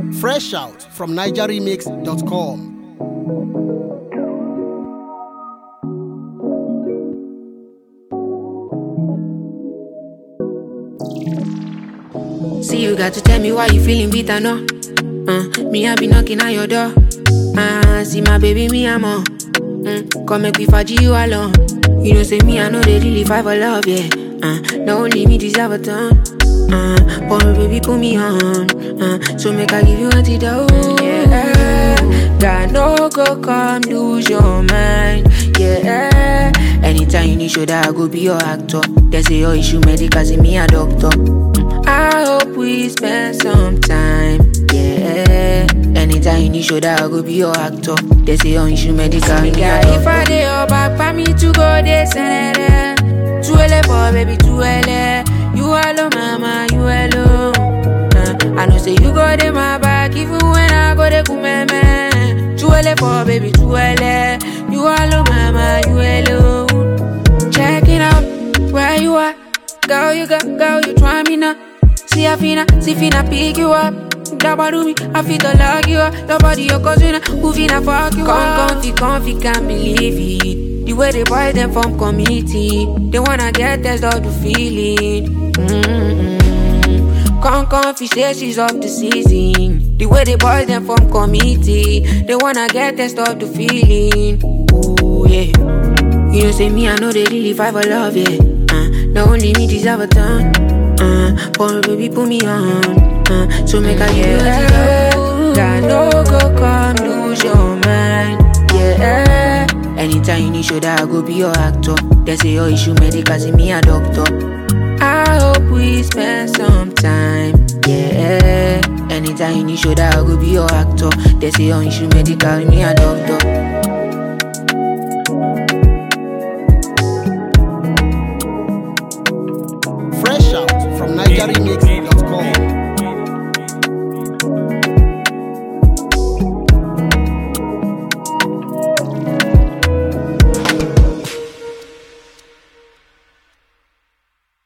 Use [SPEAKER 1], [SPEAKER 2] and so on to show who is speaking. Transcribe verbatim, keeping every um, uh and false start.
[SPEAKER 1] Fresh out from niger remix dot com.
[SPEAKER 2] See, you got to tell me why you feeling bitter, no? Uh, me, I be knocking at your door. Uh, see my baby, me, I'm on. Mm, come make me faji you alone. You know, say me, I know they really fight for love, yeah. Uh, not only me deserve a ton. Uh, but baby, put me on. Uh, so make I give you antidote. Yeah, God no go come lose your mind. Yeah, anytime you need shoulder, I go be your actor. They say your issue medical, see me a doctor. I hope we spend some time, yeah. Anytime you need shoulder, I go be your actor. They say your issue medical, me a doctor. If I dey your back, for me to go, they send it. Too early for baby, too early. You alone, mama, you alone. Uh, I know say you go dey my back, even when I go dey kumeme. Too early for baby, too early. You alone, mama, you alone. Check it out, where you at? Girl, you got, girl, you try me now. See I finna, see finna pick you up. Dabba do me, I feel to lock you up. Nobody your cousin, who finna fuck you come, up. Comfy, comfy, can't believe it. The way they buy them from committee, they wanna get test of the feeling. Mm-hmm. Come, comfy, say she's up the season. The way they buy them from committee, they wanna get test of the feeling. Ooh yeah. You know say me, I know they really fight for love, yeah. Uh, not only me deserve a ton. Uh, but baby put me on. Uh, so make I give you a God no go come lose your mind. Yeah. Anytime you need shoulder, I go be your actor. They say your issue medical, see me a doctor. I hope we spend some time. Yeah. Anytime you need shoulder, I go be your actor. They say your issue medical, me a doctor.
[SPEAKER 1] Fresh out from niger remix